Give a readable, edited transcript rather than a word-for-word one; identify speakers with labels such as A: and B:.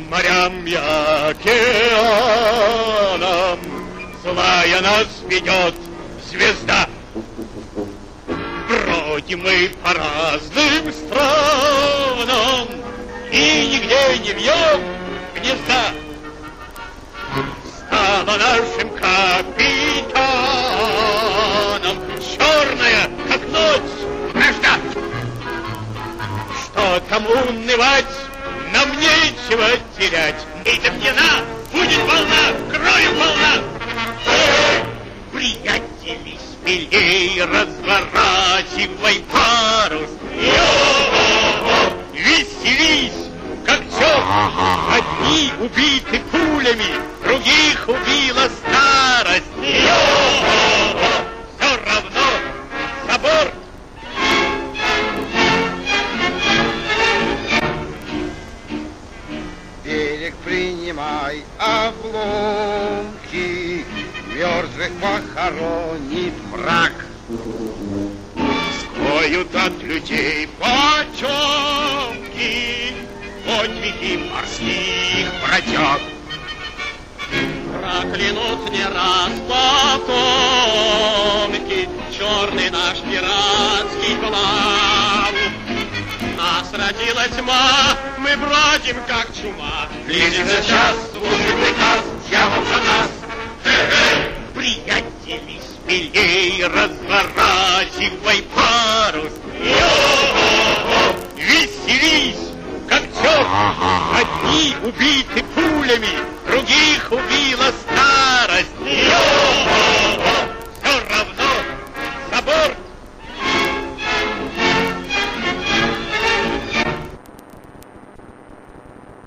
A: морям и океанам злая нас ведет звезда. Бродим мы по разным странам и нигде не вьем гнезда. Стала нашим капитаном черная, как ночь, вражда. Что там унывать, нам нечего терять. Эта пьяна, будет волна, кровью волна. Приятели, смелей разворачивай парус. Веселись, как черт. Одни убиты пулями, других убила старость. Все равно за борт.
B: Берег принимай обломки, мертвых похоронит враг.
A: Скроют от людей потемки подвиги морских бродяг.
C: Проклянут не раз потомки черный наш пиратский плав. Нас родила тьма, мы бродим как чума.
A: Близится час, служит приказ, дьявол за нас. Приятели, смелей разворачивай